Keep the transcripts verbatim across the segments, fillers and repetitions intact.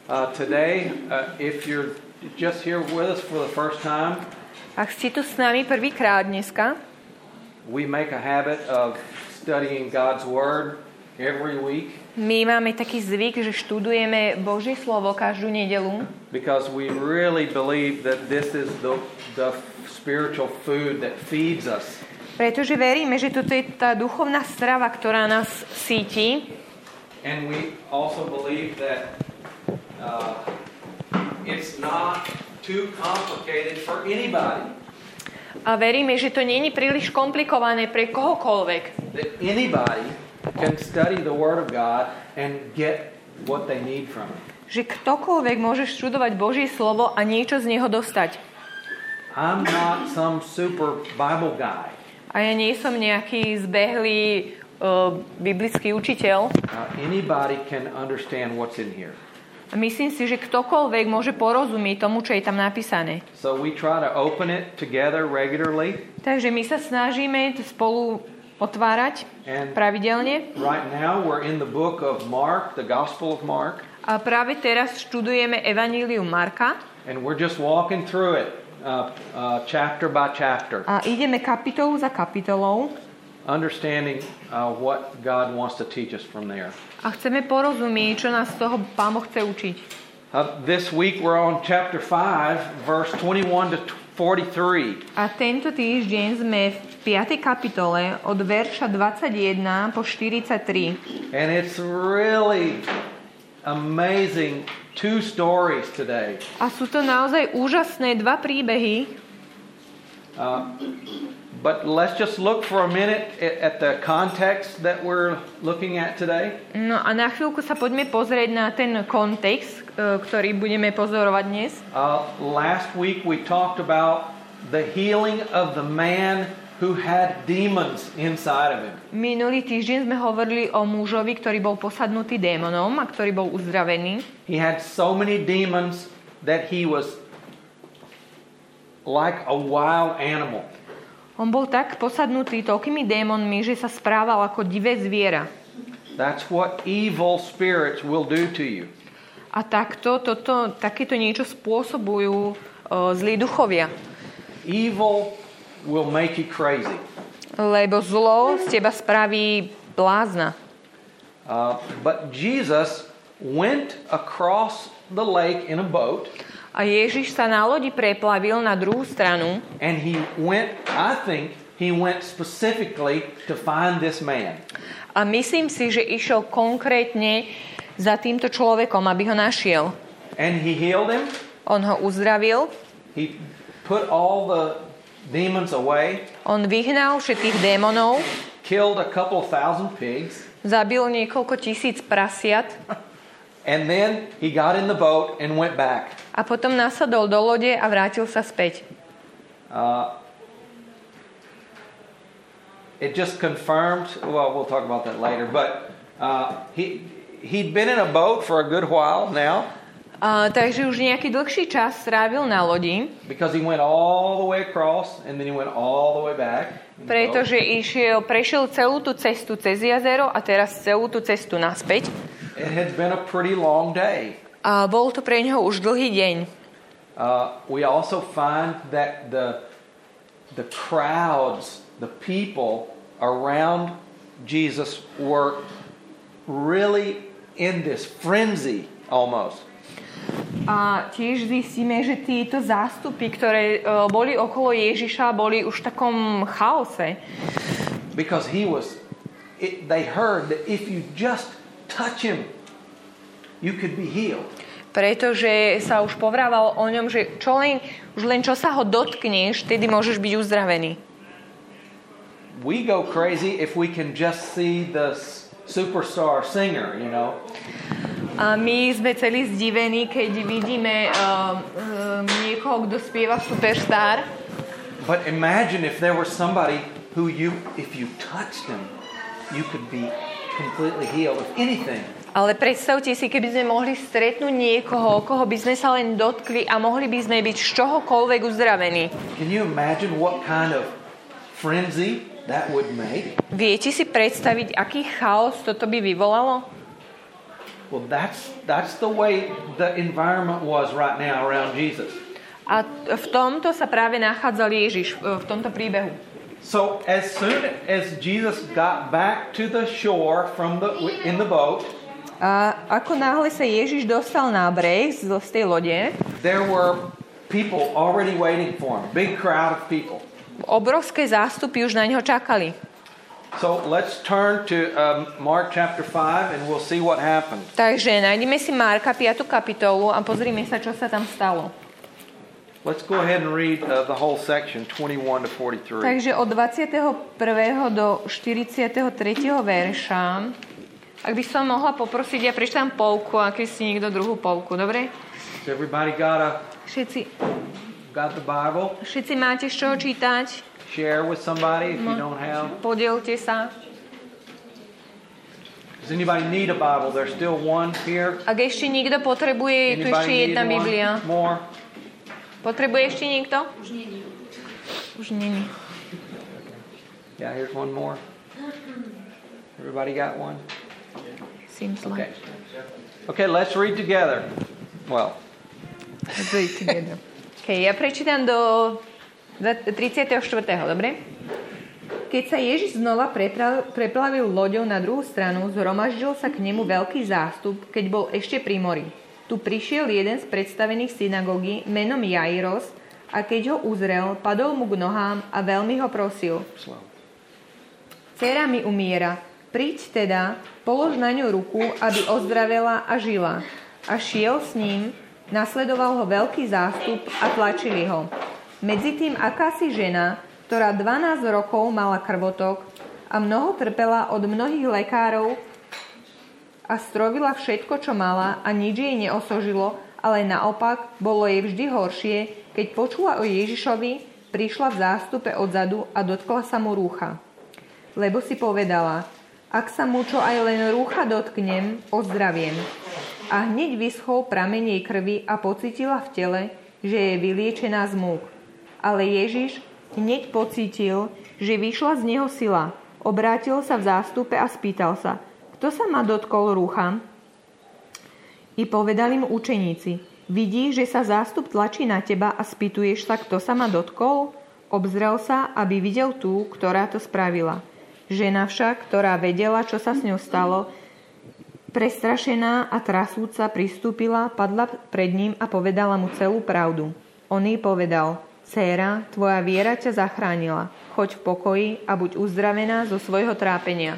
Uh, today, uh, if you're just here with us for the first time, Ak ste tu s nami prvýkrát dneska, we make a habit of studying God's Word every week my máme taký zvyk, že študujeme Božie slovo každú nedeľu, because we really believe that this is the, the spiritual food that feeds us. pretože veríme, že toto je tá duchovná strava, ktorá nás síti. And we also believe that uh, it's not too complicated for anybody. A veríme, že to nie je príliš komplikované pre kohokoľvek. That anybody can study the Word of God and get what they need from it. Že ktokoľvek môže študovať Božie slovo a niečo z neho dostať. I'm not some super Bible guy. A ja nie som nejaký zbehlý uh, biblický učiteľ. Uh, anybody can understand what's in here. A myslím si, že ktokoľvek môže porozumieť tomu, čo je tam napísané. So we try to open it together regularly. Takže my sa snažíme to spolu otvárať And pravidelne. right now we're in the book of Mark, the Gospel of Mark. A práve teraz študujeme Evanílium Marka. And we're just walking through it uh, uh, chapter by chapter. A ideme kapitolu za kapitolou. Understanding uh, what God wants to teach us from there. A chceme porozumieť, čo nás z toho Pán Boh chce učiť. Uh, this week we're on chapter five, verse twenty-one to forty-three. A tento týždeň sme v piatej kapitole od verša dvadsaťjeden po štyridsaťtri. And it's really amazing two stories today. A sú to naozaj úžasné dva príbehy. Uh, but let's just look for a minute at the context that we're looking at today. No a na chvíľku sa poďme pozrieť na ten kontext, ktorý budeme pozorovať dnes. Uh, last week we talked about the healing of the man who had demons inside of him. Minulý týždeň sme hovorili o mužovi, ktorý bol posadnutý démonom a ktorý bol uzdravený. He had so many demons that he was like a wild animal. On bol tak posadnutý toľkými démonmi, že sa správal ako divé zviera. That's what evil spirits will do to you. A takto, toto, takéto niečo spôsobujú o, zlí duchovia. Evil will make you crazy. Lebo zlo z teba spraví blázna. Uh, but Jesus went across the lake in a boat. A Ježiš sa na lodi preplavil na druhú stranu. And he went, I think, he went specifically to find this man. A myslím si, že išiel konkrétne za týmto človekom, aby ho našiel. And he healed him. On ho uzdravil. He put all the demons away. On vyhnal všetkých démonov. Killed a couple of thousand pigs. Zabil niekoľko tisíc prasiat. And then he got in the boat and went back. A potom nasadol do lode a vrátil sa späť. Uh, it just confirmed, well, we'll talk about that later, but uh, he, he'd been in a boat for a good while now. Uh, takže už nejaký dlhší čas strávil na lodi. Because he went all the way across and then he went all the way back. Pretože išiel, prešiel celú tú cestu cez jazero a teraz celú tú cestu naspäť. It had been a pretty long day. A bol to pre neho už dlhý deň. Uh, we also find that the the crowds, the people around Jesus were really in this frenzy almost. A tiež zistíme, že títo zástupy, ktoré uh, boli okolo Ježiša, boli už v takom chaose. Because he was, it, they heard that if you just touch him, you could be healed. Pretože sa už povrával o ňom, že čo len, už len čo sa ho dotkneš, tedy môžeš byť uzdravený. We go crazy if we can just see the superstar singer, you know. A my sme celí zdivení, keď vidíme uh, uh, niekoho, kto spieva Superstar. But imagine if there was somebody who you, if you touched them, you could be completely healed of anything. Ale predstavte si, keby sme mohli stretnúť niekoho, koho by sme sa len dotkli a mohli by sme byť z čohokoľvek uzdravení. Can you imagine what kind of frenzy that would make? Viete si predstaviť, aký chaos toto by vyvolalo? Well, that's that's the way the environment was right now around Jesus. A v tomto sa práve nachádzal Ježiš, v tomto príbehu. So as soon as Jesus got back to the shore from the in the boat, a ako náhle sa Ježiš dostal na breh z tej lode, there were people already waiting for him. Big crowd of people. Obrovské zástupy už na ňo čakali. So let's turn to um, Mark chapter five and we'll see what happened. Takže nájdeme si Marka piatu kapitolu a pozrime sa, čo sa tam stalo. Let's go ahead and read uh, the whole section, twenty-one to forty-three. Takže od dvadsiateho prvého do štyridsiateho tretieho verša. Ak by som mohla poprosiť, ja prečítam polku, a keď si niekto druhú polku, dobre? So everybody got a Všetci, got the Bible? všetci máte z čoho čítať? Share with somebody if you don't have. Podielte sa. Does anybody need a Bible? There's still one here. Ak ešte niekto potrebuje, je tu ešte Anybody need jedna one Biblia. more? Potrebuje ešte niekto? Už nie je. Už nie. Yeah, here's one more. Everybody got one? Seems Okay. like. Okay, let's read together. Well, Let's do it together. Okay, ja prečítam do tridsiateho štvrtého dobre? Keď sa Ježiš znova prepra- preplavil loďou na druhú stranu, zhromaždil sa k nemu veľký zástup, keď bol ešte pri mori. Tu prišiel jeden z predstavených synagógy menom Jairos a keď ho uzrel, padol mu k nohám a veľmi ho prosil. slow. Dcera mi umiera, príď teda, polož na ňu ruku, aby ozdravela a žila. A šiel s ním, nasledoval ho veľký zástup a tlačili ho. Medzitým akási žena, ktorá dvanásť rokov mala krvotok a mnoho trpela od mnohých lekárov a strovila všetko, čo mala a nič jej neosožilo, ale naopak bolo jej vždy horšie, keď počula o Ježišovi, prišla v zástupe odzadu a dotkla sa mu rúcha. Lebo si povedala, ak sa mu čo aj len rúcha dotknem, ozdraviem. A hneď vyschol prameň jej krvi a pocítila v tele, že je vyliečená z múk. Ale Ježiš hneď pocítil, že vyšla z neho sila. Obrátil sa v zástupe a spýtal sa, kto sa ma dotkol rúcha? I povedali mu učeníci, vidíš, že sa zástup tlačí na teba a spýtuješ sa, kto sa ma dotkol? Obzrel sa, aby videl tú, ktorá to spravila. Žena však, ktorá vedela, čo sa s ňou stalo, prestrašená a trasúca pristúpila, padla pred ním a povedala mu celú pravdu. On jej povedal, dcéra, tvoja viera ťa zachránila. Choď v pokoji a buď uzdravená zo svojho trápenia.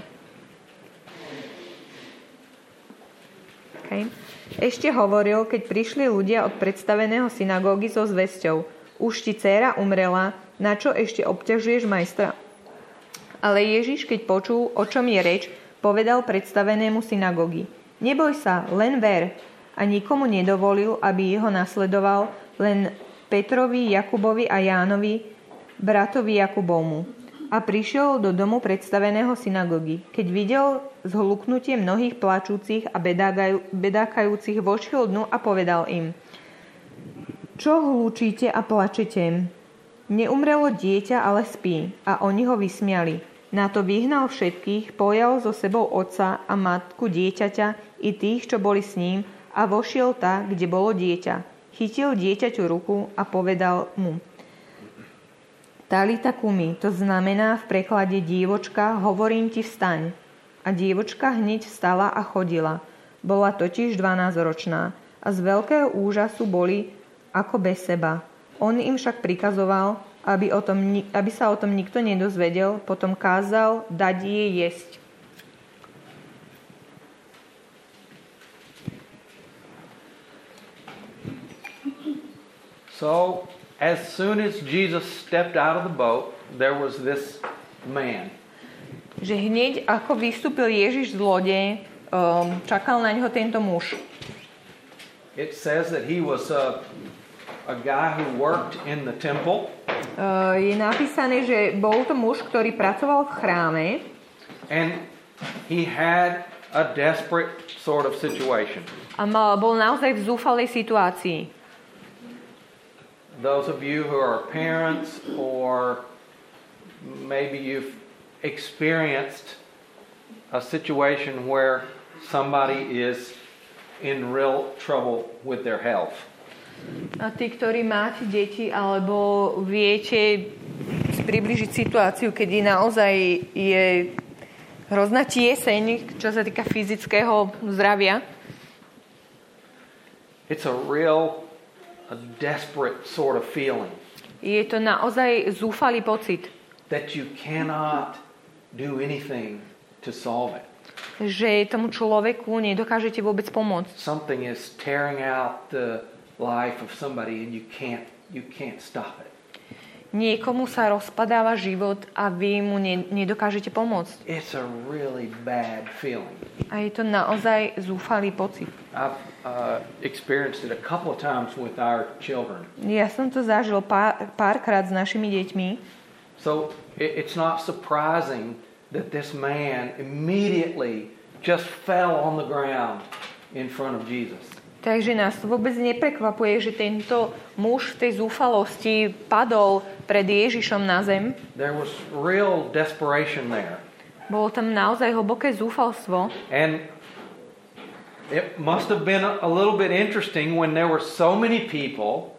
Okay. Ešte hovoril, keď prišli ľudia od predstaveného synagógy so zvesťou. Už ti dcéra umrela, na čo ešte obťažuješ majstra? Ale Ježiš, keď počul, o čom je reč, povedal predstavenému synagógy. Neboj sa, len ver. A nikomu nedovolil, aby ho nasledoval, len Petrovi, Jakubovi a Jánovi, bratovi Jakubovmu. A prišiel do domu predstaveného synagógy. Keď videl zhluknutie mnohých plačúcich a bedákajúcich, vošiel dnu a povedal im, čo hlučíte a plačete? Neumrelo dieťa, ale spí. A oni ho vysmiali. Na to vyhnal všetkých, pojal so sebou otca a matku dieťaťa i tých, čo boli s ním, a vošiel tak, kde bolo dieťa. Chytil dieťaťu ruku a povedal mu, Talita kumi, to znamená v preklade dievočka, hovorím ti vstaň. A dievočka hneď vstala a chodila. Bola totiž dvanásťročná a z veľkého úžasu boli ako bez seba. On im však prikazoval, aby, o tom, aby sa o tom nikto nedozvedel, potom kázal dať jej jesť. So, as soon as Jesus stepped out of the boat, there was this man. Že hneď ako vystúpil Ježiš z lode, um, čakal na ňo tento muž. It says that he was a, a guy who worked in the temple. Uh, je napísané, že bol to muž, ktorý pracoval v chráme. And he had a desperate sort of situation. A mal, bol naozaj v zúfalej situácii. Those of you who are parents or maybe you've experienced a situation where somebody is in real trouble with their health. A tí, ktorí máte deti, alebo viete si približiť situáciu, kedy naozaj je hrozná tieseň, čo sa týka fyzického zdravia. It's a real, a desperate sort of feeling. Je to naozaj zúfalý pocit. That you cannot do anything to solve it. Že tomu človeku nedokážete vôbec pomôcť. Something is tearing out the life of somebody and you can't, you can't stop it. Niekomu sa rozpadáva život a vy mu ne, nedokážete pomôcť. It's a really bad feeling. A je to naozaj zúfalý pocit. I've uh, experienced it a couple of times with our children. Ja som to zažil pár, párkrát s našimi deťmi. So it, it's not surprising that this man immediately just fell on the ground in front of Jesus. Takže nás vôbec neprekvapuje, že tento muž v tej zúfalosti padol pred Ježišom na zem. There was real desperation there. Bolo tam naozaj hlboké zúfalstvo. And it must have been a little bit interesting when there were so many people.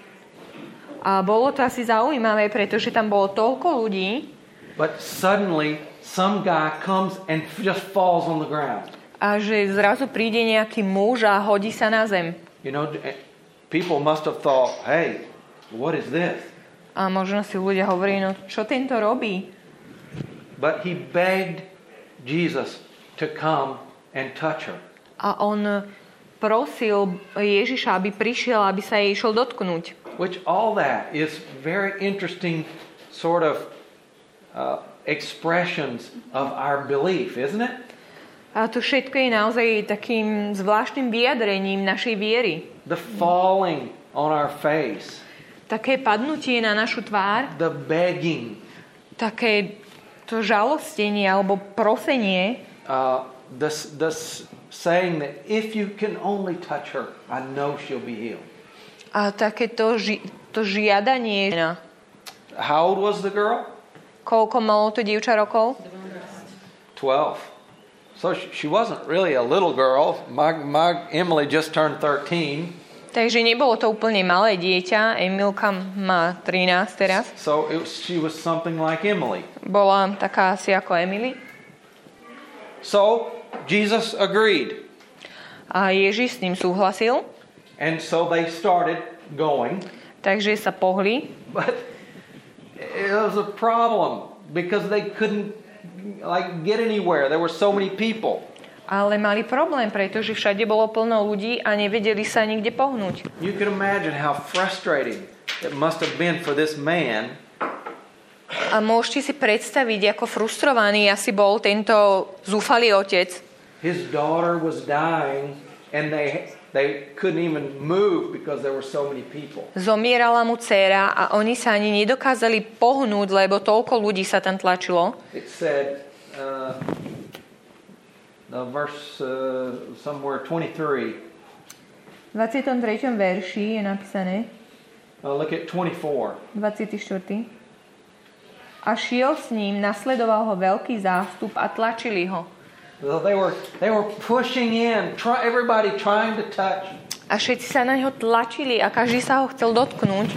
A bolo to asi zaujímavé, pretože tam bolo toľko ľudí. But suddenly some guy comes and just falls on the ground. A že zrazu príde nejaký muž a hodí sa na zem. You know, people must have thought, hey, what is this? A možno si ľudia hovorí, no čo tento robí? But he begged Jesus to come and touch her. A on prosil Ježiša, aby prišiel, aby sa jej išiel dotknúť. Which all that is very interesting sort of uh, expressions of our belief, isn't it? A to všetko je naozaj takým zvláštnym vyjadrením našej viery. The falling on our face. Také padnutie na našu tvár. The begging. Také to žalostenie alebo prosenie. Uh, the, the saying that if you can only touch her, I know she'll be healed. A také to, ži- to žiadanie. How old was the girl? Koľko malo to dievča rokov? Twelve. So she wasn't really a little girl. My, my Emily just turned thirteen. Takže nebolo to úplne malé dieťa. Emilka má trinásť teraz. So it was, she was something like Emily. Bola taká asi ako Emily. So Jesus agreed. A Ježiš s ním súhlasil. And so they started going. Takže sa pohli. But it was a problem because they couldn't like get anywhere. There were so many people. Ale mali problém, pretože všade bolo plno ľudí a nevedeli sa nikde pohnúť. You can imagine how frustrating it must have been for this man. A môžete si predstaviť, ako frustrovaný asi bol tento zúfalý otec. His daughter was dying and they they couldn't even move because there were so many people. Zomierala mu dcéra a oni sa ani nedokázali pohnúť, lebo toľko ľudí sa tam tlačilo. It said uh, the verse uh, somewhere twenty-three. V dvadsiatom treťom verši je napísané. Uh, look at twenty-four. dvadsiaty štvrtý A šiel s ním, nasledoval ho veľký zástup a tlačili ho. So they were they were pushing in, try, everybody trying to touch. A všetci sa na neho tlačili a každý sa ho chcel dotknúť.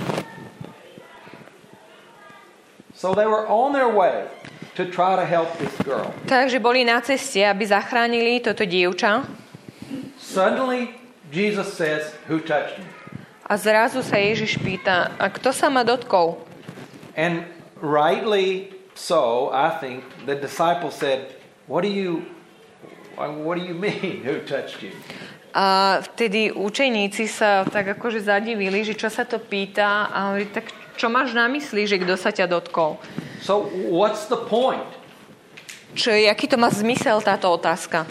So they were on their way to try to help this girl. Takže boli na ceste, aby zachránili toto dievča. Suddenly Jesus says, "Who touched me?" A zrazu sa Ježiš pýta, a kto sa ma dotkol? And rightly so, I think the disciples said, "What do you what do you mean who touched you?" A vtedy učeníci sa tak akože zadivili, že čo sa to pýta a hovorí, tak čo máš na mysli, že kto sa ťa dotkol? So what's the point? Čo, aký to má zmysel táto otázka?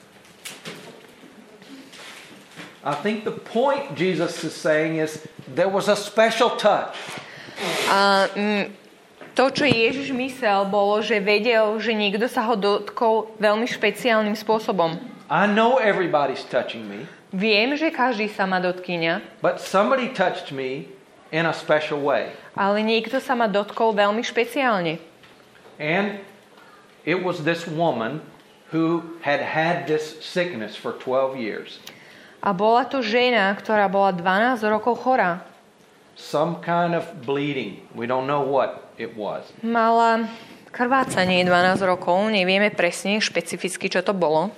I think the point Jesus is saying is there was a special touch. A mm, to, čo Ježiš myslel, bolo, že vedel, že niekto sa ho dotkol veľmi špeciálnym spôsobom. I know everybody's touching me. Viem, že každý sa ma dotkýňa. But somebody touched me in a special way. Ale niekto sa ma dotkol veľmi špeciálne. And it was this woman who had had this sickness for twelve years. A bola to žena, ktorá bola dvanásť rokov chorá. Some kind of bleeding. We don't know what it was. Mala krvácanie dvanásť rokov, nevieme presne, špecificky, čo to bolo.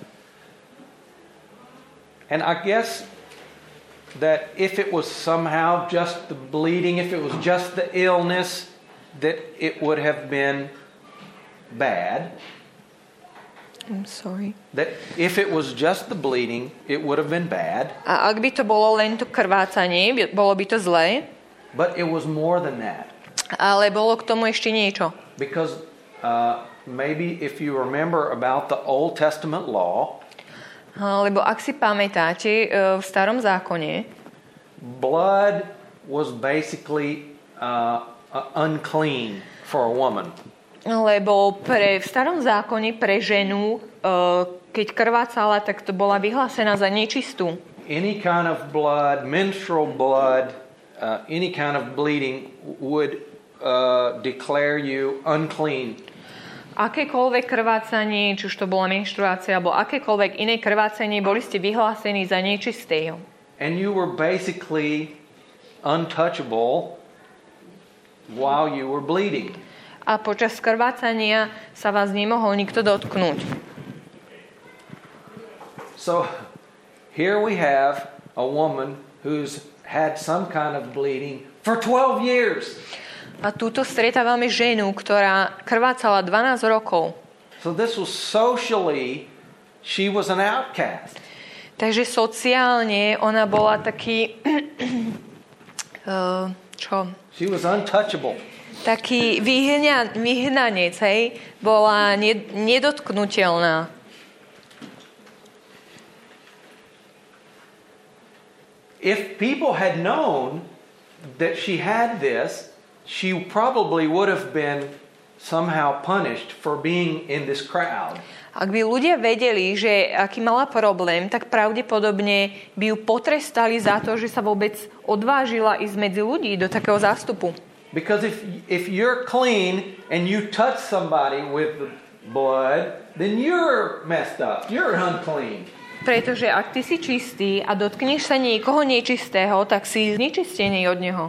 And I guess that if it was somehow just the bleeding, if it was just the illness, that it would have been bad. I'm sorry. That if it was just the bleeding, it would have been bad. A ak by to bolo len to krvácanie, bolo by to zlé. But it was more than that. Ale bolo k tomu ešte niečo. Because uh, maybe if you remember about the Old Testament law, lebo ak si pamätáte, v starom zákone blood was basically uh, unclean for a woman. Lebo pre, v starom zákone pre ženu, keď krvácala, tak to bola vyhlásená za nečistú. Any kind of blood, menstrual blood, uh, any kind of bleeding would uh, declare you unclean. Akékoľvek krvácanie, či už to bola menštruácia, alebo akékoľvek iné krvácanie, boli ste vyhlásení za nečistého. And you were basically untouchable while you were bleeding. A počas krvácania sa vás nemohol nikto dotknúť. So here we have a woman who's had some kind of bleeding for twelve years. A túto stretávame ženu, ktorá krvácala dvanásť rokov. So this was socially, she was an outcast. Takže sociálne ona bola taký uh, čo? She was untouchable. Taký vyhňa, vyhnanec, hej? Bola ne, nedotknutelná. If people had known that she had this, she probably would have been somehow punished for being in this crowd. Ak by ľudia vedeli, že aký mala problém, tak pravdepodobne by ju potrestali za to, že sa vôbec odvážila ísť medzi ľudí do takého zástupu. Because if if you're clean and you touch somebody with blood, then you're messed up. You're unclean. Pretože ak ty si čistý a dotkneš sa niekoho nečistého, tak si znečistený od neho.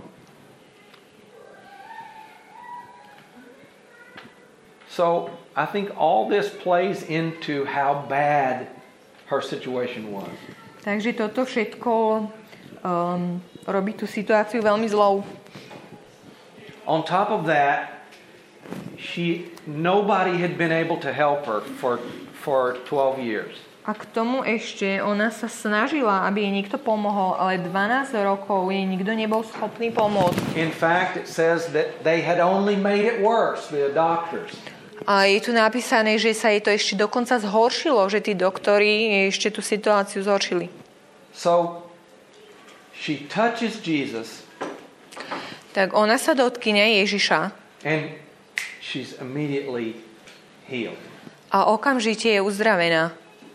So I think all this plays into how bad her situation was. Takže toto všetko um, robí tú situáciu veľmi zlou. On top of that, she nobody had been able to help her for for twelve years. A k tomu ešte ona sa snažila, aby jej niekto pomohol, ale dvanásť rokov jej nikto nebol schopný pomôcť. In fact, it says that they had only made it worse, the doctors. A je tu napísané, že sa jej to ešte dokonca zhoršilo, že tí doktori ešte tú situáciu zhoršili. So she touches Jesus. Tak ona sa dotkne Ježiša. And she's immediately healed. A okamžite je uzdravená.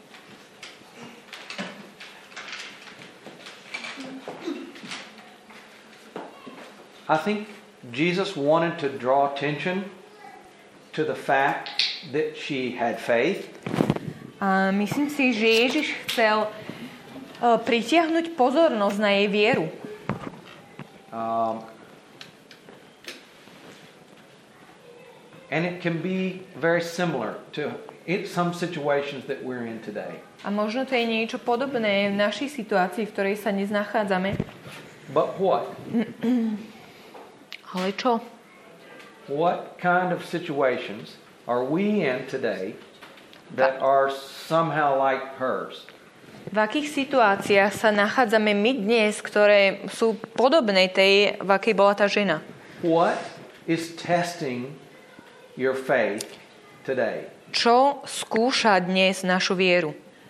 I think Jesus wanted to draw attention to the fact that she had faith. A myslím si, že Ježiš chcel uh, pritiahnuť pozornosť na jej vieru. Um, and it can be very similar to in some situations that we're in today. A možno to je niečo podobné v našej situácii, v ktorej sa dnes nachádzame. But what? Ale čo? What kind of situations are we in today that are somehow like hers? V akých situáciách sa nachádzame my dnes, ktoré sú podobné tej, v akej bola tá žena? What is testing your faith today? Čo skúša dnes našu vieru?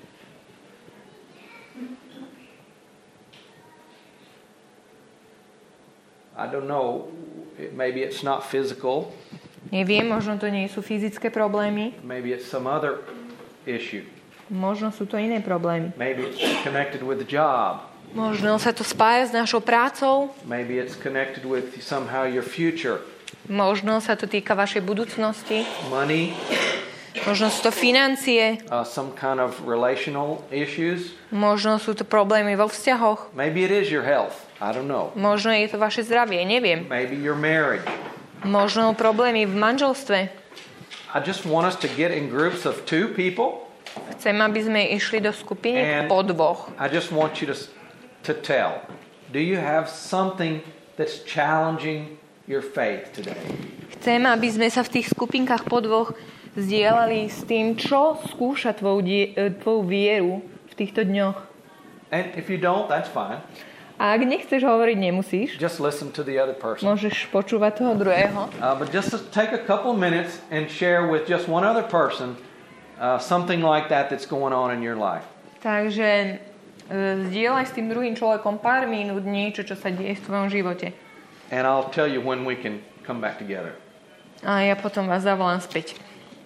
I don't know. Maybe it's not physical. Neviem, možno to nie sú fyzické problémy. Maybe it's some other issue. Možno sú to iné problémy. Maybe it's connected with the job. Možno sa to spája s našou prácou. Maybe it's connected with somehow your future. Možno sa to týka vašej budúcnosti. Money. Možno sú to financie, uh, some kind of relational issues. možno sú to problémy vo vzťahoch, Maybe it is your health. I don't know. možno je to vaše zdravie, neviem. Maybe your marriage. Možno problémy v manželstve. I just want us to get in groups of two people. Chcem, aby sme išli do skupiny And po dvoch. I just want you to, to tell. Do you have something that's challenging your faith today? Chcem, aby sme sa v tých skupinkách po dvoch zdieľali s tým, čo skúša tvoju, die- tvoju vieru v týchto dňoch. And if you don't, that's fine. A ak nechceš hovoriť, nemusíš. Just listen to the other person. Môžeš počúvať toho druhého. Uh, but just to take a couple minutes and share with just one other person uh, something like that that's going on in your life. Takže zdieľaj s tým druhým človekom pár minút niečo, čo sa deje v tvojom živote. And I'll tell you when we can come back together. A ja potom vás zavolám späť.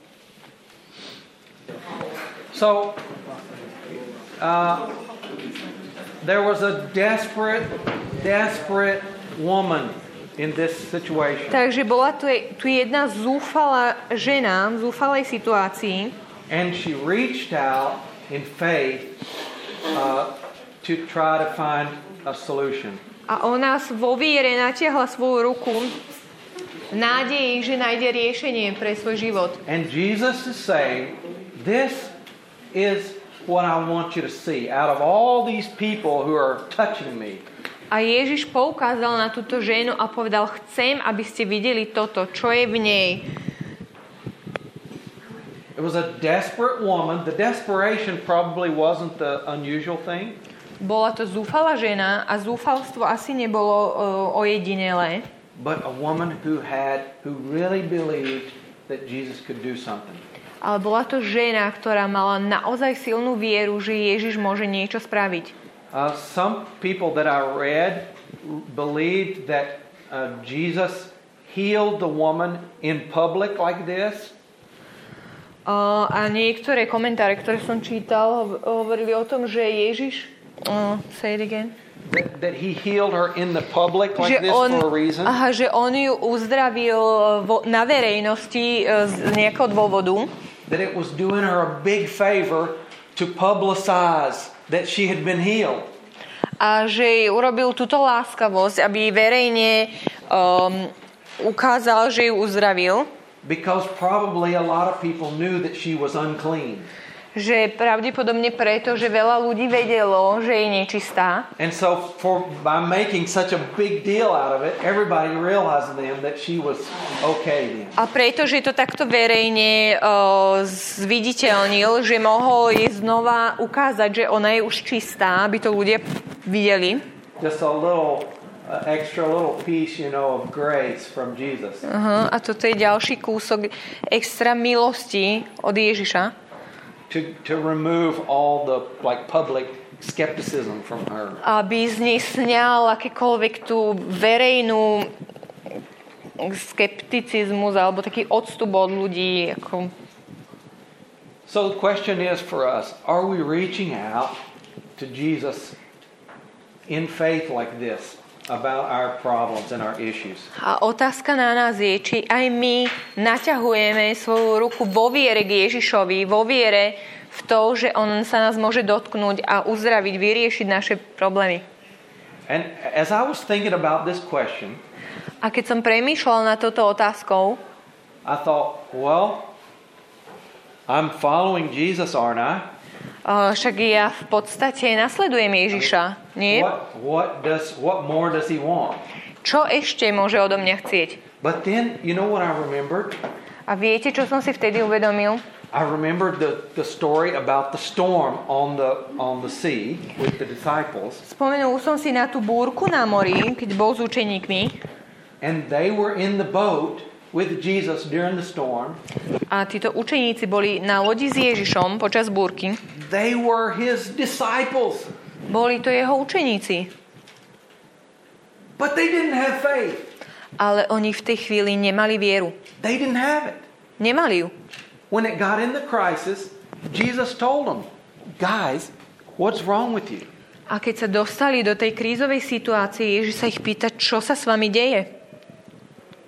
So, uh, there was a desperate, desperate woman in this situation. Takže bola tu, tu jedna zúfalá žena v zúfalej situácii. And she reached out in faith uh, to try to find a solution. A ona vo viere natiahla svoju ruku v nádeji, že nájde riešenie pre svoj život. And Jesus is saying, this is what I want you to see. Out of all these people who are touching me, A Ježiš poukázal na túto ženu a povedal, chcem, aby ste videli toto, čo je v nej. it was a desperate woman. The desperation probably wasn't the unusual thing. Bola to zúfalá žena a zúfalstvo asi nebolo uh, ojedinelé. But a woman who had, who really believed that Jesus could do something. Ale bola to žena, ktorá mala naozaj silnú vieru, že Ježiš môže niečo spraviť. Uh, some people that I read believed that uh, Jesus healed the woman in public like this. Uh, a niektoré komentáre, ktoré som čítal, hovorili o tom, že Ježiš... Uh, say it again. That, that he healed her in the public like Že this on, for a reason. aha, že on ju uzdravil vo, na verejnosti uh, z nejakého dôvodu. That it was doing her a big favor to publicize that she had been healed. A že jej urobil túto láskavosť, aby verejne um, ukázal, že ju uzdravil. Because probably a lot of people knew that she was unclean. Že pravdepodobne preto, že veľa ľudí vedelo, že je nečistá. And so for by making such a big deal out of it, everybody realized then that she was okay then. A preto, že to takto verejne uh, zviditeľnil, že mohol jej znova ukázať, že ona je už čistá, aby to ľudia videli. Just a little uh, extra little piece, you know, of grace from Jesus. Uh-huh. A toto je ďalší kúsok extra milosti od Ježiša. To, to remove all the like public skepticism from her. Aby z nej sňal akékoľvek tú verejnú skepticizmus alebo taký odstup od ľudí. Ako... So the question is for us, are we reaching out to Jesus in faith like this about our problems and our issues? A otázka na nás je, či aj my naťahujeme svoju ruku vo viere k Ježišovi, vo viere v to, že on sa nás môže dotknúť a uzdraviť, vyriešiť naše problémy. And as I was thinking about this question, A keď som premýšľal nad touto otázkou, I thought, well, I'm following Jesus, aren't I? uh, však ja v podstate nasledujem Ježiša, nie? What, what, does, what more does he want? Čo ešte môže odo mňa chcieť? But then, you know what I remembered? A viete, čo som si vtedy uvedomil? I remembered the, the story about the storm on the, on the sea with the disciples. Spomenul som si na tú búrku na mori, keď bol s učeníkmi. And they were in the boat with Jesus during the storm. A títo učeníci boli na lodi s Ježišom počas búrky. They were his disciples. Boli to jeho učeníci. But they didn't have faith. Ale oni v tej chvíli nemali vieru. They didn't have it. Nemali ju. When it got in the crisis, Jesus told them, guys, what's wrong with you? A keď sa dostali do tej krízovej situácie, Ježiš sa ich pýta, čo sa s vami deje.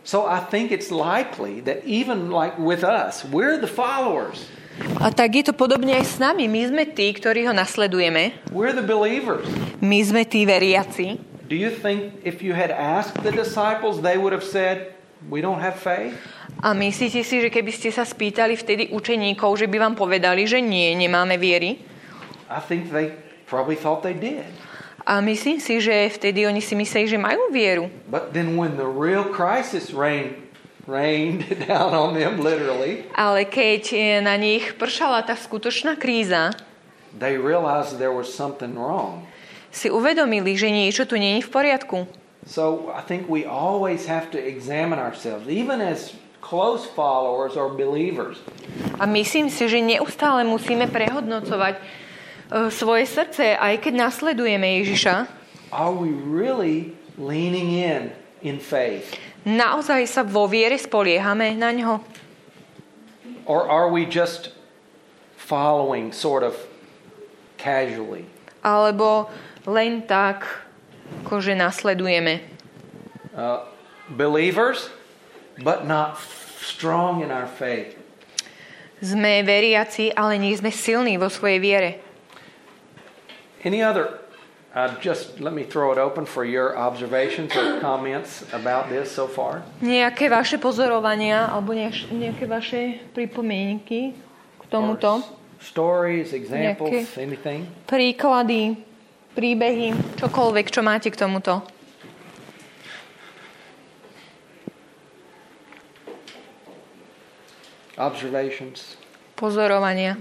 So I think it's likely that even like with us, we're the followers. A tak je to podobne aj s nami. My sme tí, ktorí ho nasledujeme. We're the believers. My sme tí veriaci. Do you think if you had asked the disciples, they would have said, we don't have faith? A myslíte si, že keby ste sa spýtali vtedy učeníkov, že by vám povedali, že nie, nemáme viery? I think they probably thought they did. A myslím si, že vtedy oni si mysleli, že majú vieru. But then when the real crisis rained, rained down on them literally, Ale keď na nich pršala tá skutočná kríza, they realized there was something wrong. si uvedomili, že niečo tu nie je v poriadku. So I think we always have to examine ourselves, even as close followers or believers. A myslím si, že neustále musíme prehodnocovať uh, svoje srdce, aj keď nasledujeme Ježiša. Are we really leaning in in faith? Naozaj sa vo viere spoliehame na ňo? Or are we just following sort of casually? Alebo len tak, akože nasledujeme? Uh, believers, but not strong in our faith. Sme veriaci, ale nie sme silní vo svojej viere. Any other, uh, just let me throw it open for your observations or comments about this so far. Nejaké vaše pozorovania alebo nejaké vaše pripomienky k tomuto? Or stories, examples, Nejaké anything? príklady, príbehy, čokoľvek, čo máte k tomuto. Observations. Pozorovania.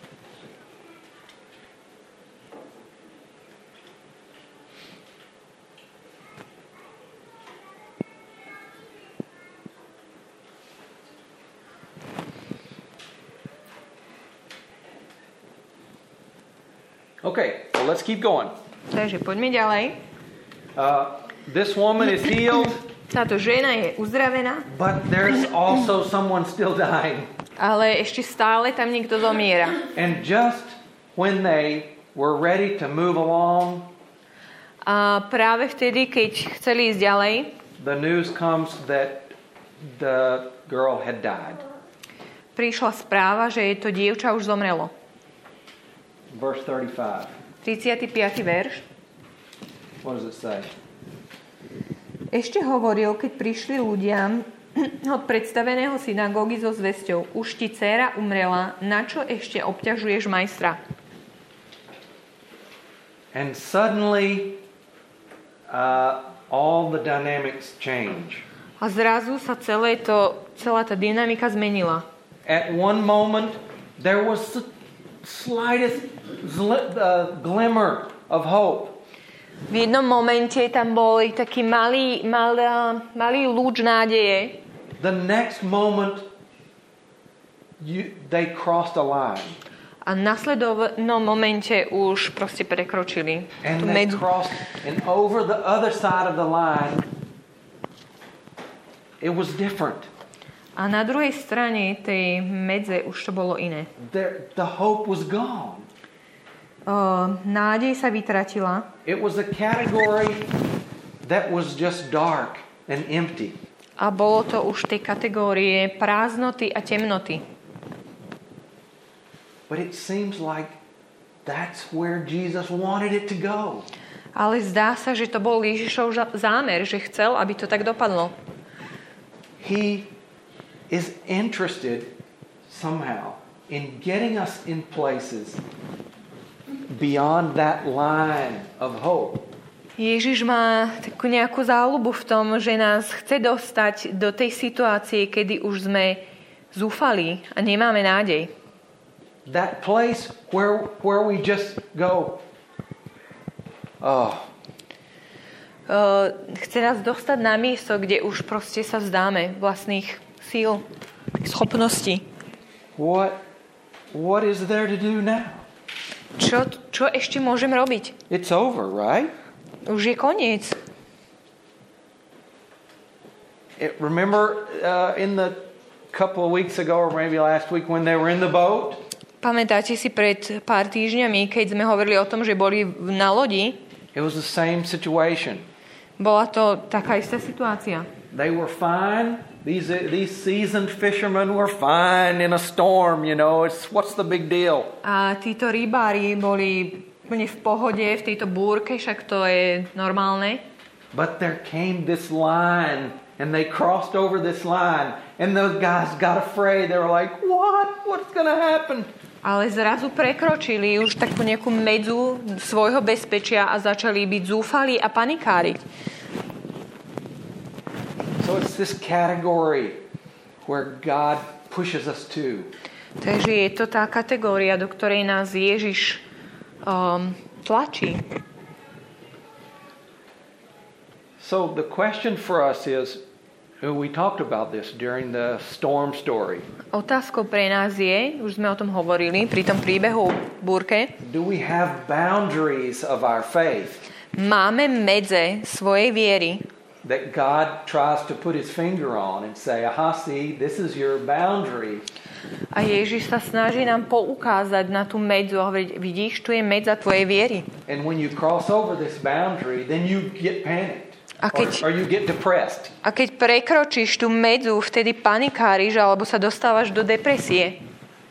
Okay, well, let's keep going. Takže poďme ďalej. Uh, this woman is healed, Táto žena je uzdravená, but there's also someone still dying. ale ešte stále tam niekto zomiera. And just when they were ready to move along, A práve vtedy, keď chceli ísť ďalej, the news comes that the girl had died. prišla správa, že to dievča už zomrelo. Verse thirty-five. tridsiaty piaty verš. What does it say? Ešte hovoril, keď prišli ľudia od predstaveného synagógy so zvesťou: už ti dcéra umrela, na čo ešte obťažuješ majstra? And suddenly, uh, all the dynamics change. A zrazu sa celé to, celá tá dynamika zmenila. At one moment, there was the slightest zli- uh, glimmer of hope. V jednom momente tam bol taký malý, malý, malý lúč nádeje. The next moment, you, they crossed a line. A v nasledovnom momente už proste prekročili And tú they medzu. crossed, and over the other side of the line, it was different. A na druhej strane tej medze už to bolo iné. There, the hope was gone. Uh, nádej sa vytratila. It was a category that was just dark and empty. A bolo to už tej kategórie prázdnoty a temnoty. But it seems like that's where Jesus wanted it to go. Ale zdá sa, že to bol Ježišov zámer, že chcel, aby to tak dopadlo. He is interested somehow in getting us in places beyond that line of hope. Ježiš má takú nejakú záľubu v tom, že nás chce dostať do tej situácie, kedy už sme zúfali a nemáme nádej. That place where, where we just go, oh, Uh, chce nás dostať na miesto, kde už proste sa vzdáme vlastných síl, schopností. what, what is there to do now? Čo, čo ešte môžem robiť? It's over, right? Už je koniec. It, remember uh, in the couple of weeks ago, or maybe last week, when they were in the boat? Pamätáte si pred pár týždňami, keď sme hovorili o tom, že boli na lodi? It was the same situation. Bola to taká istá situácia. they were fine. These, these seasoned fishermen were fine in a storm, you know. It's, what's the big deal? A títo rybári boli úplne v pohode v tejto búrke, však to je normálne. But there came this line, and they crossed over this line, and those guys got afraid. They were like, what? What's going to happen? Ale zrazu prekročili už takú nejakú medzu svojho bezpečia a začali byť zúfali a panikáriť. So it's this category where God pushes us to. Takže je to tá kategória, do ktorej nás Ježiš um, tlačí. So the question for us is, we talked about this during the storm story. Otázkou pre nás je, už sme o tom hovorili pri tom príbehu v búrke, Do we have boundaries of our faith máme medze svojej viery, that God tries to put his finger on and say, aha, see, this is your boundary. a Ježiš sa snaží nám poukázať na tú medzu a hovoriť, vidíš, tu je medza tvojej viery. And when you cross over this boundary, then you get panicked. A keď, Or, or you get depressed. a keď prekročíš tú medzu, vtedy panikáriš alebo sa dostávaš do depresie.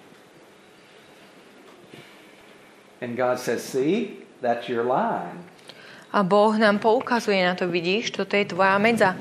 And God says, see, that's your line. A Boh nám poukazuje na to, vidíš, toto je tvoja medza.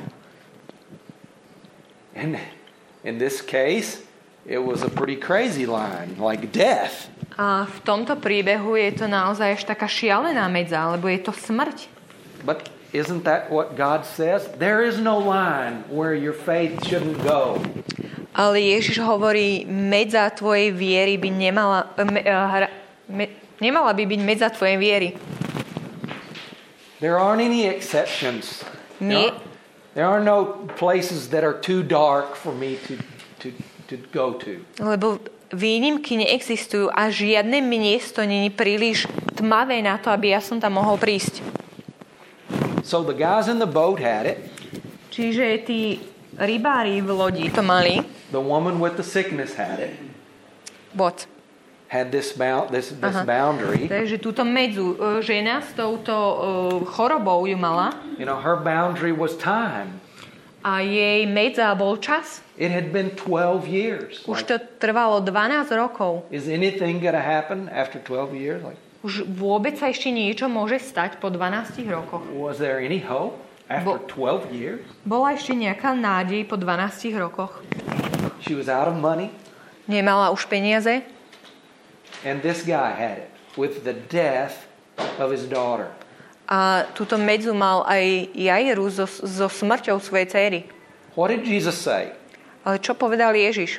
And in this case, it was a pretty crazy line, like death. A v tomto príbehu je to naozaj až taká šialená medza, lebo je to smrť. But isn't that what God says? There is no line where your faith shouldn't go. Ale Ježiš hovorí, medza tvojej viery by nemala, me, uh, me, nemala by byť medza tvojej viery. There aren't any exceptions. Nie, There are no places that are too dark for me to, to, to go to. lebo výnimky neexistujú a žiadne miesto není príliš tmavé na to, aby ja som tam mohol prísť. So the guys in the boat had it. Čiže tí rybári v lodi to mali. The woman with the sickness had it. Bod. Had this, bound, this, this Aha. boundary. Takže túto medzu e, žena s touto uh, chorobou ju mala You know, her boundary was time. a jej medza bol čas. It had been twelve years. Už Like, to trvalo dvanásť rokov. is anything going to happen after twelve years? Like, Už vôbec sa ešte niečo môže stať po dvanástich rokoch. was there any hope after Bo- twelve years? Bola ešte nejaká nádej po dvanástich rokoch. She was out of money, Nemala už peniaze and this guy had it with the death of his daughter. a túto medzu mal aj Jairu so, so smrťou svojej céry. What did Jesus say? Ale čo povedal Ježiš?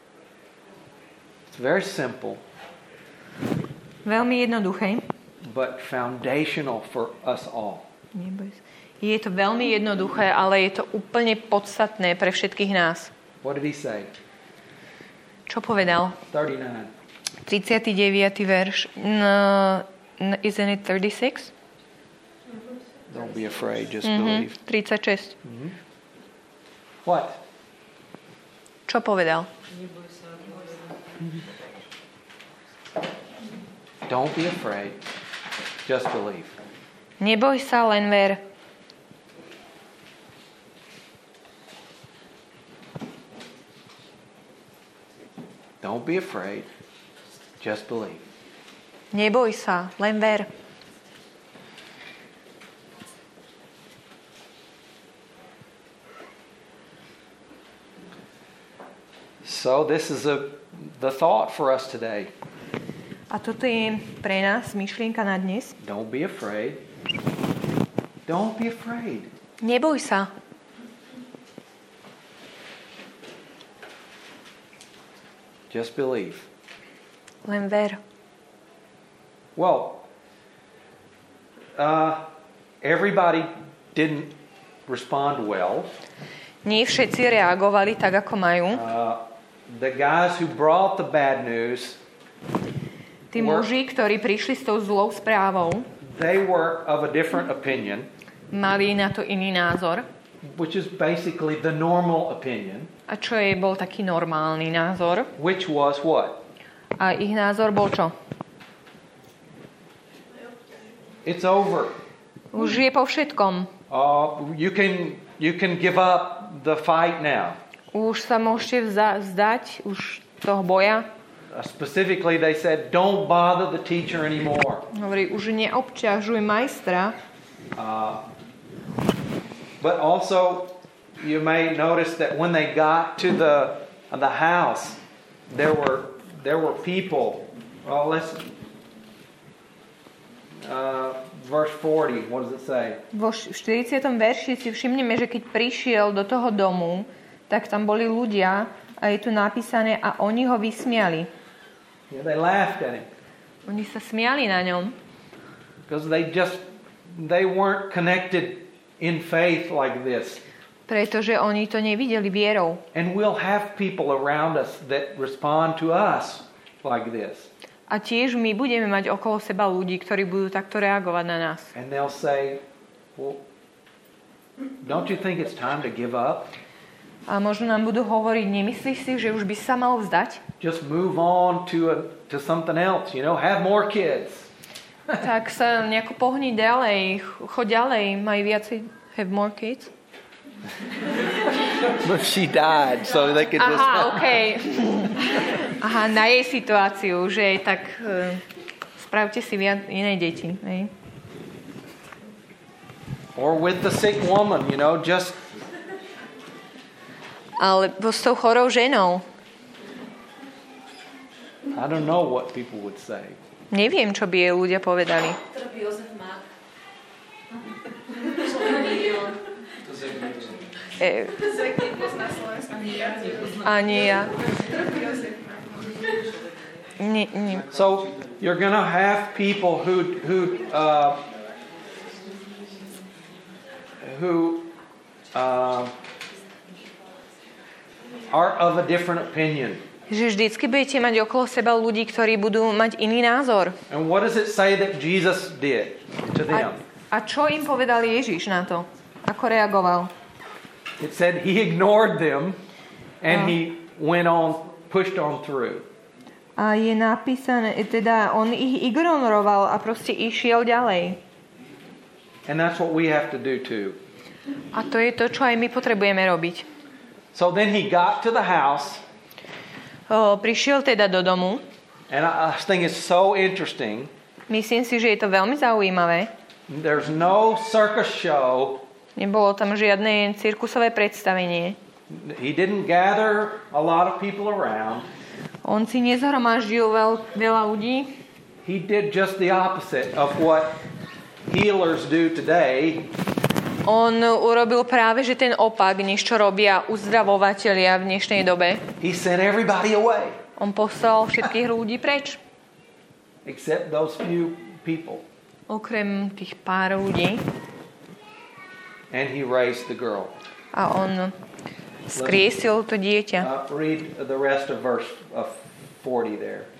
It's very simple, Veľmi jednoduché. but foundational for us all. Neboj sa. Je to veľmi jednoduché, ale je to úplne podstatné pre všetkých nás. What did he say? Čo povedal? thirty-nine. tridsiaty deviaty verš. No, no, isn't it thirty-six? Don't be afraid, just Mhm, believe. tridsaťšesť. What? Čo povedal? Don't be afraid, just believe. Neboj sa, len ver. Don't be afraid, just believe. Neboj sa, len ver. So this is a the thought for us today. A toto je pre nás myšlienka na dnes. Don't be afraid. Don't be afraid. Neboj sa. Just believe. Len ver. Well, uh, everybody didn't respond well. Nie všetci reagovali tak, ako majú. Uh, the guys who brought the bad news, Tí muži, ktorí prišli s tou zlou správou, they were of a different opinion, mali na to iný názor. which is basically the normal opinion, A čo je, bol taký normálny názor. which was what? A ich názor bol čo? It's over. Už je po všetkom. Uh, you can you can give up the fight now. Už sa môžete vza- vzdať už toho boja. Uh, specifically, they said, don't bother the teacher anymore. Hovorí, už neobťažuj majstra. Uh, but also, you may notice that when they got to the uh, the house, there were there were people. Well, let's uh, verse forty. What does it say? Vo štyridsiatom verši si všimneme, že keď prišiel do toho domu, tak tam boli ľudia a je tu napísané a oni ho vysmiali. Yeah, they laughed at him Oni sa smiali na ňom, because they just they weren't connected in faith like this. pretože oni to nevideli vierou. And we'll have people around us that respond to us like this. A tiež my budeme mať okolo seba ľudí, ktorí budú takto reagovať na nás. And they'll say, well, don't you think it's time to give up? A možno nám budú hovoriť, nemyslíš si, že už by sa mal vzdať? Just move on to a, to something else, you know, have more kids. Tak sa nejako pohni ďalej, choď ďalej, maj viacej, have more kids. But she died, so they could just... Aha, okej. Okay. Aha, na jej situáciu, že tak uh, spravte si viac iné deti. Hej. Or with the sick woman, you know, just... Alebo s tou chorou ženou. I don't know what people would say. Neviem, čo by jej ľudia povedali. Trpí Jozef Mák. E, ani ja. Nie, nie. So you're going to have people who who uh, who uh, are of a different opinion. Že vždycky budete mať okolo seba ľudí, ktorí budú mať iný názor. And what does it say that Jesus did to them? A, a čo im povedal Ježiš na to? Ako reagoval? It said he ignored them and he went on, pushed on through. A je napísané, teda on ich ignoroval a proste išiel ďalej. And that's what we have to do too. A to je to, čo aj my potrebujeme robiť. So then he got to the house. O, prišiel teda do domu. And I, I think it's so interesting. Myslím si, že je to veľmi zaujímavé. There's no circus show. Nebolo tam žiadne cirkusové predstavenie. He didn't gather a lot of people around. On si nezhromaždil veľ, veľa ľudí. He did just the opposite of what healers do today. On urobil práve že ten opak, než čo robia uzdravovatelia v dnešnej dobe. He sent everybody away. On poslal všetkých ľudí preč. Except those few people. Okrem tých pár ľudí. And he raised the girl. A on skriesil to dieťa. Uh, read the rest of verse of forty there.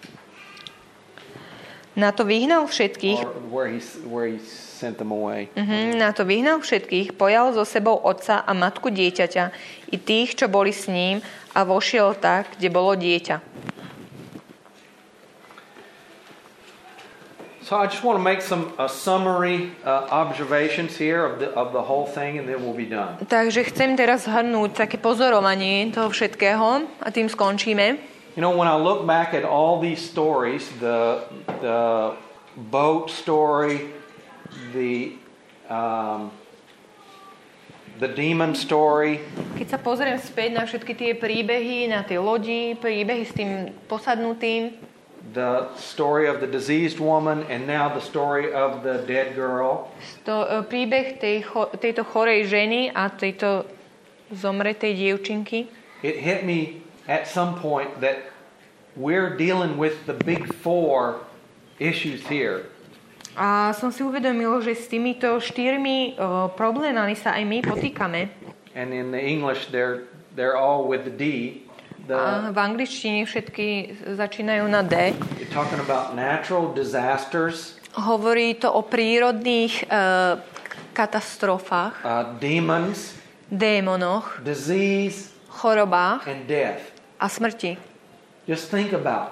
Na to vyhnal všetkých. Or where he where he sent them away. Uh-huh, na to vyhnal všetkých, pojal so sebou otca a matku dieťaťa i tých, čo boli s ním a vošiel tak, kde bolo dieťa. So I just want to make some uh, summary uh, observations here of the of the whole thing, and then we'll be done. Takže chcem teraz zhrnúť také pozorovanie toho všetkého a tým skončíme. You know, when I look back at all these stories, the the boat story, the um, the demon story. Keď sa pozriem späť na všetky tie príbehy, na tie lodi, príbehy s tým posadnutým, the story of the diseased woman, and now the story of the dead girl. To, príbeh tej, tejto chorej ženy a tejto zomretej dievčinky. It hit me at some point that we're dealing with the big four issues here. A som si uvedomil, že s týmito štyrmi uh, problémami sa aj my potýkame. And in the English, they're they're all with the D. The, A v angličtine všetky začínajú na D. You're talking about natural disasters. Hovorí to o prírodných uh, katastrofách, Uh, demons, démonoch, disease, chorobách and death. a smrti. Just think about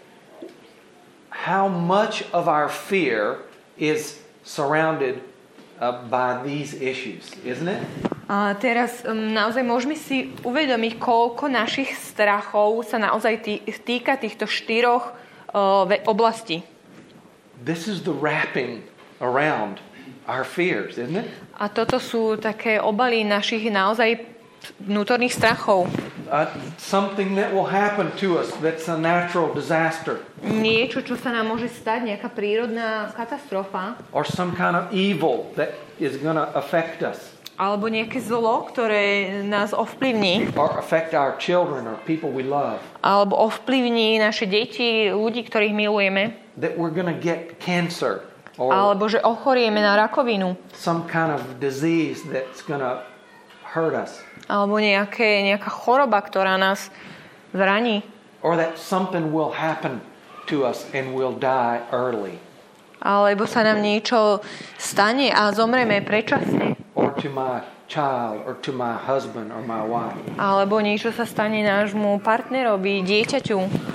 how much of our fear is surrounded uh, by these issues, isn't it? A teraz um, naozaj môžeme si uvedomiť, koľko našich strachov sa naozaj tý, týka týchto štyroch uh, oblastí. This is the wrapping around our fears, isn't it? A toto sú také obaly našich naozaj vnútorných strachov. Uh, something that will happen to us that's a natural disaster. Niečo, čo sa nám môže stať, nejaká prírodná katastrofa. Or some kind of evil that is going to affect us. Alebo nejaké zlo, ktoré nás ovplyvní. Or affect our children or people we love. Alebo ovplyvní naše deti, ľudí, ktorých milujeme. That we're going to get cancer. Or Alebo že ochorieme na rakovinu. some kind of disease that's going to hurt us. Alebo nejaké, nejaká choroba, ktorá nás zraní. Or that something will happen to us and we'll die early. Alebo sa nám niečo stane a zomreme predčasne. Or to my child or to my husband or my wife. Alebo niečo sa stane nášmu partnerovi, dieťaťu.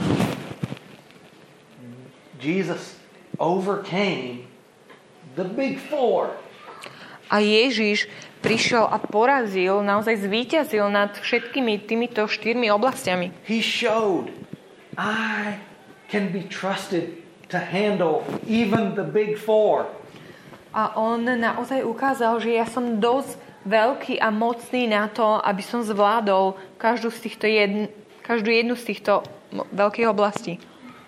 Jesus overcame the big four. A Ježiš prišiel a porazil, naozaj zvíťazil nad všetkými týmito štyrmi oblastiami. He showed I can be trusted to handle even the big four. A on naozaj ukázal, že ja som dosť veľký a mocný na to, aby som zvládol každú, z týchto jedn, každú jednu z týchto veľkých oblastí.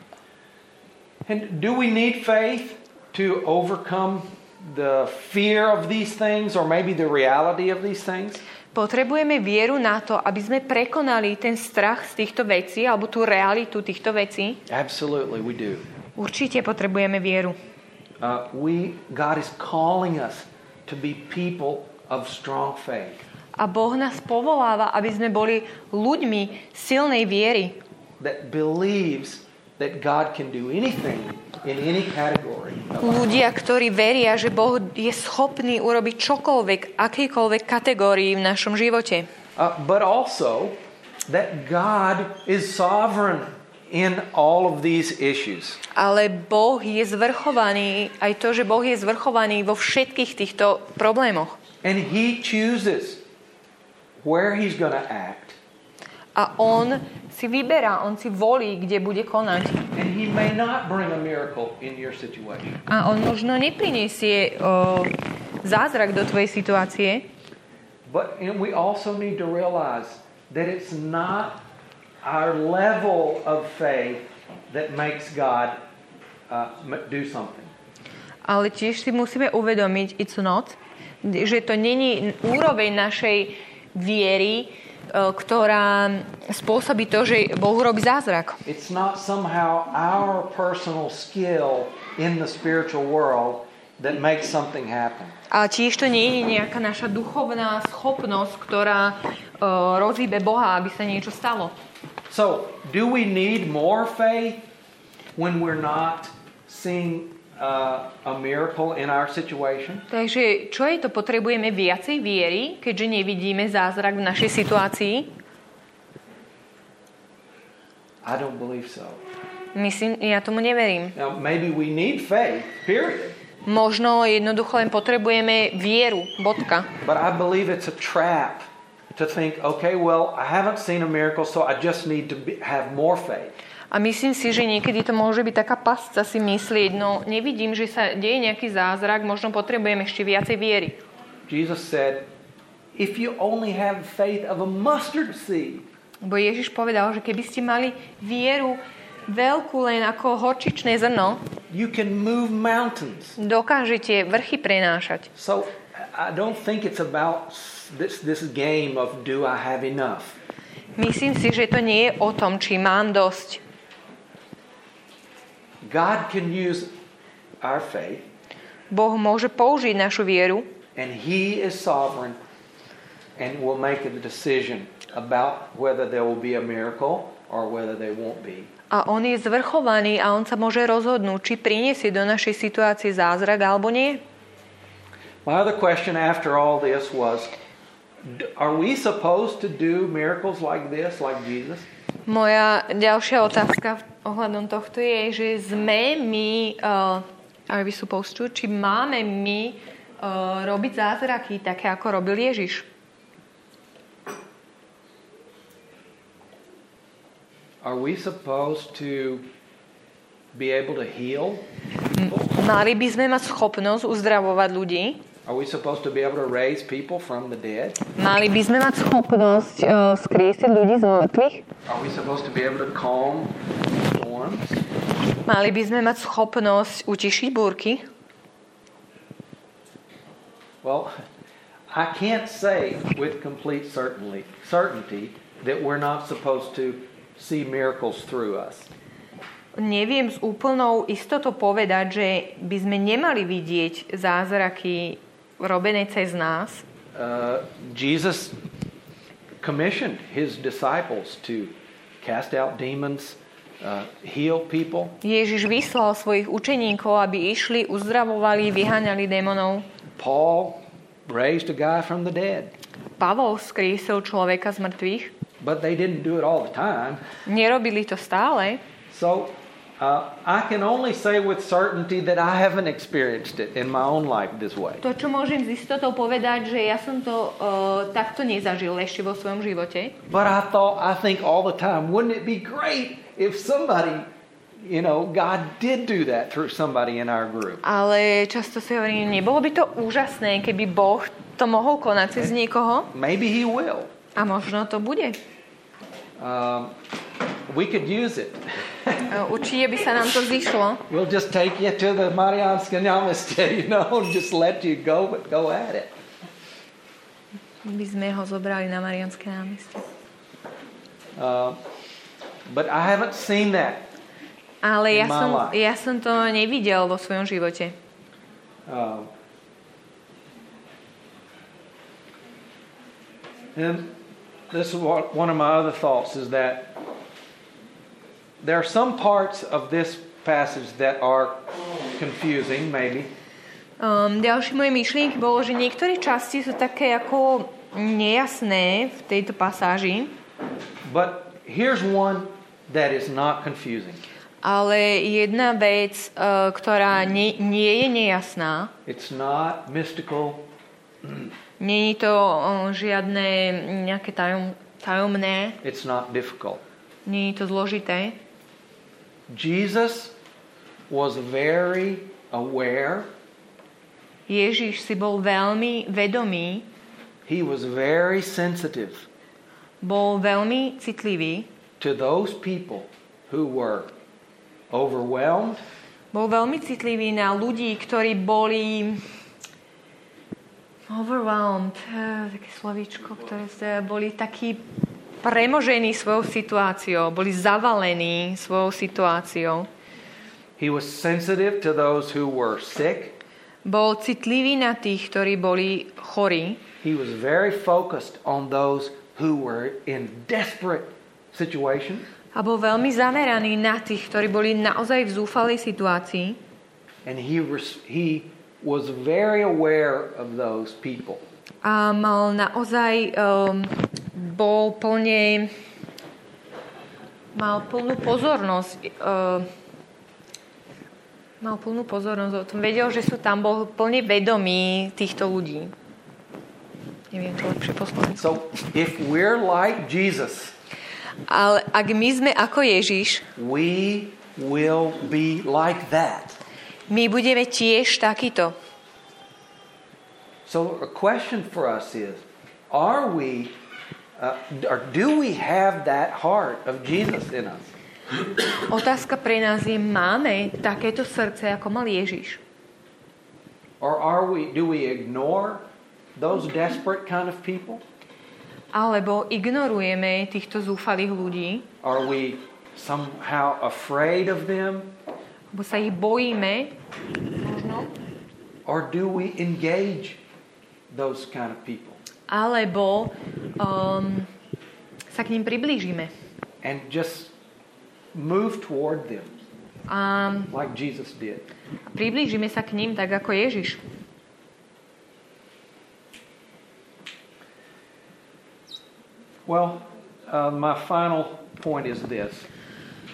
And do we need faith to overcome the fear of these things or maybe the reality of these things? Potrebujeme vieru na to, aby sme prekonali ten strach z týchto vecí alebo tú realitu týchto vecí? Absolutely, we do. Určite potrebujeme vieru. Uh, we, God is calling us to be people of strong faith. A Boh nás povoláva, aby sme boli ľuďmi silnej viery. That believes that God can do anything in any category. Ľudia, ktorí veria, že Boh je schopný urobiť čokoľvek, akýkoľvek kategórii v našom živote. Uh, but also that God is sovereign in all of these issues. Ale Boh je zvrchovaný, aj to, že Boh je zvrchovaný vo všetkých týchto problémoch. And He chooses where He's going to act. A On si vyberá, On si volí, kde bude konať. And He may not bring a miracle in your situation. A On možno neprinesie o, zázrak do tvojej situácie. But you know, we also need to realize that it's not our level of faith that makes God uh, do something. Ale tiež si musíme uvedomiť, it's not, že to není úroveň našej viery, ktorá spôsobí to, že Boh robí zázrak. It's not somehow our personal skill in the spiritual world that makes something happen. A tiež to nie je nejaká naša duchovná schopnosť, ktorá uh, rozhýbe Boha, aby sa niečo stalo. So, do we need more faith when we're not seeing uh, a miracle in our situation? Takže čo je to? Potrebujeme viacej viery, keďže nevidíme zázrak v našej situácii? I don't believe so. Myslím, ja tomu neverím. Now, maybe we need faith, period. Možno jednoducho len potrebujeme vieru, bodka. But I believe it's a trap to think, okay, well, I haven't seen a miracle, so I just need to be, have more faith. A myslím si, že niekedy to môže byť taká pasca si myslieť, no nevidím, že sa deje nejaký zázrak, možno potrebujem ešte viacej viery. Jesus said, if you only have faith of a mustard seed. Bo Ježiš povedal, že keby ste mali vieru veľkú len ako horčičné zrno, you can move mountains. Dokážete vrchy prenášať. So I don't think it's about this this game of do I have enough. Myslím si, že to nie je o tom, či mám dosť. God can use our faith. Boh môže použiť našu vieru. And He is sovereign and will make a decision about whether there will be a miracle or whether there won't be. A on je zvrchovaný a on sa môže rozhodnúť, či priniesie do našej situácie zázrak alebo nie. My other question after all this was, are we supposed to do miracles like this, like Jesus? Moja ďalšia otázka ohľadom tohto je, že sme my, uh, are we supposed to, či máme my uh, robiť zázraky, také ako robil Ježiš. Are we supposed to be able to heal? Mali by sme mať schopnosť uzdravovať ľudí. Are we supposed to be able to raise people from the dead? Mali by sme mať schopnosť uh, skriesiť ľudí z mŕtvych. Are we supposed to be able to calm storms? Mali by sme mať schopnosť utišiť búrky. Well, I can't say with complete certainty, certainty that we're not supposed to see miracles through us. Neviem s úplnou istotou povedať, že by sme nemali vidieť zázraky robené cez nás. Uh, Jesus commissioned his disciples to cast out demons, uh, heal people. Ježiš vyslal svojich učeníkov, aby išli, uzdravovali, vyháňali démonov. Paul raised a guy from the dead. Pavol skriesil človeka z mŕtvych. But they didn't do it all the time. Nerobili to stále. So uh, I can only say with certainty that I haven't experienced it in my own life this way. To, čo môžem s istotou povedať, že ja som to uh, takto nezažil ešte vo svojom živote. But I thought, I think all the time, wouldn't it be great if somebody, you know, God did do that through somebody in our group. Ale často si hovorím, nebolo by to úžasné, keby Boh to mohol konať cez niekoho? Maybe he will. A možno to bude. Um, we could use it. Určite by sa nám to zišlo. We'll just take you to the Mariánske námestie, you know, and just let you go, but go at it. By sme ho zobrali na Mariánske námestie. Uh, but I haven't seen that. Ale ja in my som, life. ja som to nevidel vo svojom živote. Uh, and this is what one of my other thoughts is that there are some parts of this passage that are confusing, maybe. Um, ďalšie moje myšlienky bolo, že niektoré časti sú také ako nejasné v tejto pasáži. But here's one that is not confusing. Ale jedna vec, uh, ktorá nie, nie je nejasná, It's not mystical. nie je to uh, žiadne nejaké tajom, tajomné, It's not difficult. nie je to zložité. Jesus was very aware. Ježiš si bol veľmi vedomý, He was very sensitive bol veľmi citlivý, to those people who were overwhelmed, bol veľmi citlivý na ľudí, ktorí boli overwhelmed, eh, také slovíčko, ktoré sa boli takí premožení svojou situáciou, boli zavalení svojou situáciou. he was sensitive to those who were sick. Bol citlivý na tých, ktorí boli chorí. He was very focused on those who were in desperate situations. A bol veľmi zameraný na tých, ktorí boli naozaj v zúfalej situácii. And he was, he was very aware of those people. A mal naozaj, um, bol plne, mal plnú pozornosť, uh, mal plnú pozornosť o tom. Vedel, že sú tam, bol plne vedomý týchto ľudí. Neviem to lepšie po slovensku. So if we're like Jesus, Ale ak my sme ako Ježiš, we will be like that. my budeme tiež takýto. So a question for us is, are we, uh, or do we have that heart of Jesus in us? Otázka pre nás je, máme takéto srdce, ako mal Ježiš? Or are we, do we ignore those desperate kind of people? Alebo ignorujeme týchto zúfalých ľudí? Are we somehow afraid of them? Alebo sa ich bojíme? Možno? Or do we engage those kind of people? Alebo um, sa k ním priblížime. And just move toward them A like Jesus did. priblížime sa k ním tak, ako Ježiš. Well, uh, my final point is this.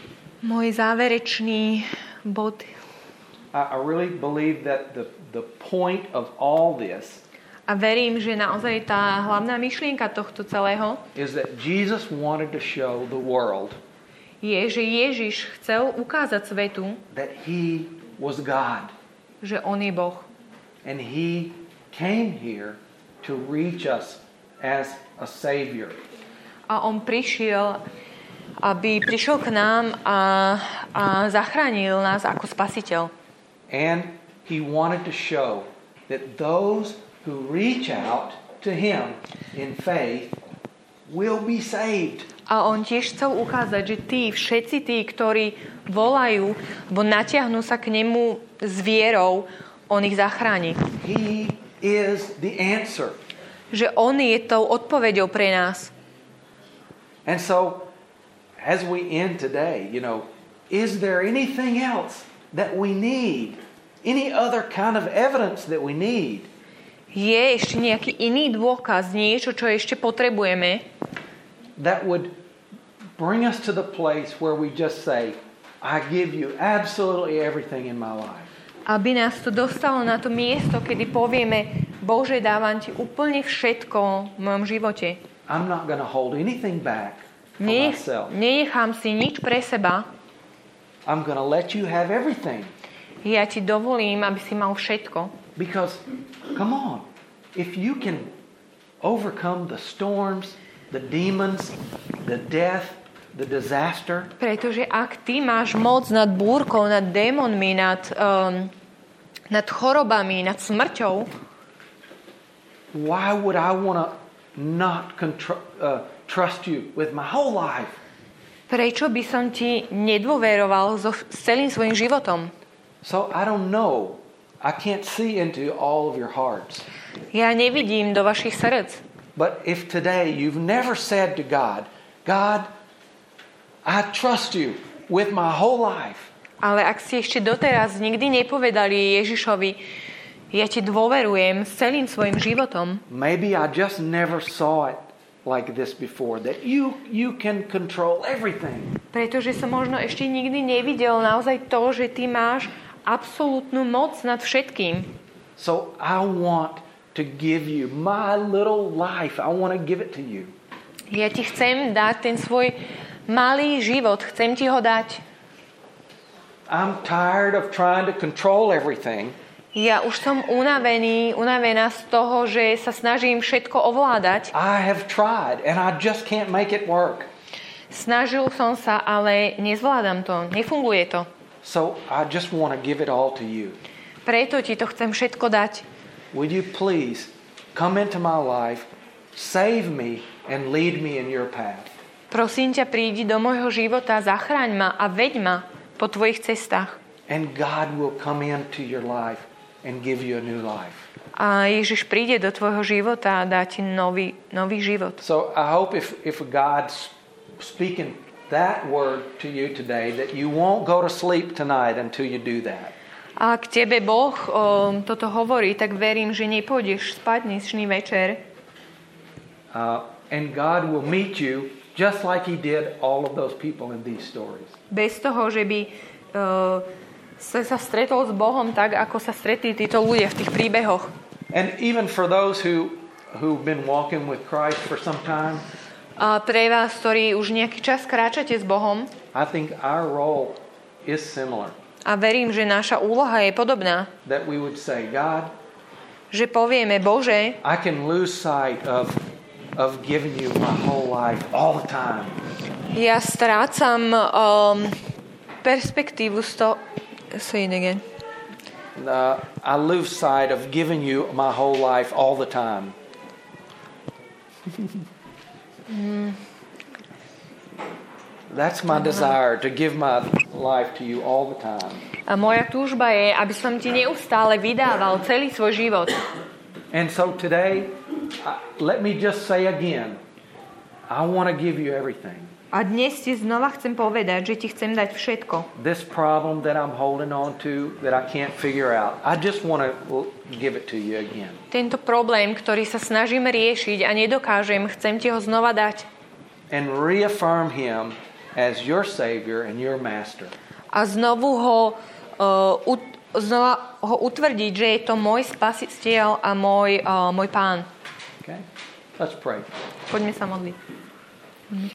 Môj záverečný bod. I, I really believe that the, the point of all this A verím, že naozaj tá hlavná myšlienka tohto celého is that Jesus wanted to show the world je, že Ježiš chcel ukázať svetu, that he was God. že on je Boh. And he came here to reach us as a savior. A on prišiel, aby prišiel k nám a, a zachránil nás ako spasiteľ. And he wanted to show that those who reach out to him in faith will be saved. A on tiež chcel ukázať, že tí, všetci tí, ktorí volajú, bo natiahnú sa k nemu s vierou, on ich zachráni. He is the answer. Že on je tou odpoveďou pre nás. And so, as we end today, you know, is there anything else that we need? Any other kind of evidence that we need? Je ešte nejaký iný dôkaz, niečo, čo ešte potrebujeme, that would bring us to the place where we just say, I give you absolutely everything in my life. aby nás to dostalo na to miesto, kedy povieme, Bože, dávam ti úplne všetko v mojom živote. I'm not going to hold anything back for Nech, myself. nenechám si nič pre seba. I'm going to let you have everything. Ja ti dovolím, aby si mal všetko. Because, come on, if you can overcome the storms, the demons, the death, the disaster, Pretože ak ty máš moc nad búrkou, nad démonmi, nad, um, nad chorobami, nad smrťou, why would I want to not contr- uh, trust you with my whole life? prečo by som ti nedôveroval so, s celým svojim životom? So I don't know. I can't see into all of your hearts. Ja nevidím do vašich srdc. But if today you've never said to God, God, I trust you with my whole life. Ale ak si ešte doteraz nikdy nepovedali Ježišovi, ja ti dôverujem s celým svojim životom. Maybe I just never saw it like this before, that you you can control everything. Pretože som možno ešte nikdy nevidel naozaj to, že ty máš absolútnu moc nad všetkým. So I want to give you my little life. I want to give it to you. Ja ti chcem dať ten svoj malý život, chcem ti ho dať. I'm tired of trying to control everything. Ja už som unavený, unavená z toho, že sa snažím všetko ovládať. I have tried and I just can't make it work. Snažil som sa, ale nezvládam to, nefunguje to. So I just want to give it all to you. Preto ti to chcem všetko dať. Would you please come into my life, save me and lead me in your path? Prosím ťa, prídi do môjho života, zachráň ma a veď ma po tvojich cestách. And God will come into your life and give you a new life. A Ježiš príde do tvojho života a dá ti nový, nový život. So I hope if, if God's speaking that word to you today, that you won't go to sleep tonight until you do that. A k tebe Boh o, toto hovorí, tak verím, že nepôjdeš spať dnešný večer. Uh, and God will meet you just like He did all of those people in these stories. Bez toho, že by uh, sa, sa stretol s Bohom tak, ako sa stretli títo ľudia v tých príbehoch. And even for those who, who've been walking with Christ for some time, A pre vás, ktorí už nejaký čas kráčate s Bohom, I think our role is similar. a verím, že naša úloha je podobná, That we would say, God, že povieme, Bože, I can lose sight of, of giving you my whole life all the time. ja strácam um, perspektívu z toho... Say it again. Uh, I lose sight of giving you my whole life all the time. mm. That's my desire, to give my life to you all the time. A moja túžba je, aby som ti neustále vydával celý svoj život. And so today, uh, let me just say again, I want to give you everything. A dnes ti znova chcem povedať, že ti chcem dať všetko. This problem that I'm holding on to, that I can't figure out, I just want to give it to you again. Tento problém, ktorý sa snažím riešiť a nedokážem, chcem ti ho znova dať. And reaffirm Him as your Savior and your Master. A znovu ho uh, ut- znova ho utvrdiť, že je to môj spasiteľ a môj, uh, môj pán. Okay? Let's pray. Poďme sa modliť.